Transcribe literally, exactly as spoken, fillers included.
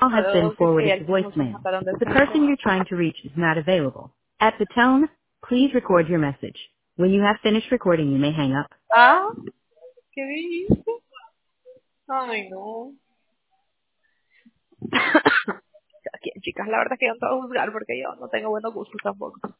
call has been luego que sí, forwarded to el chismoso nos voicemail. mataron de The frente. person you're trying to reach is not available. At the tone, please record your message. When you have finished recording, you may hang up. Ah, ¿qué dijiste? Ay, no. Aquí, chicas, la verdad es que yo no te voy a juzgar porque yo no tengo buenos gustos tampoco.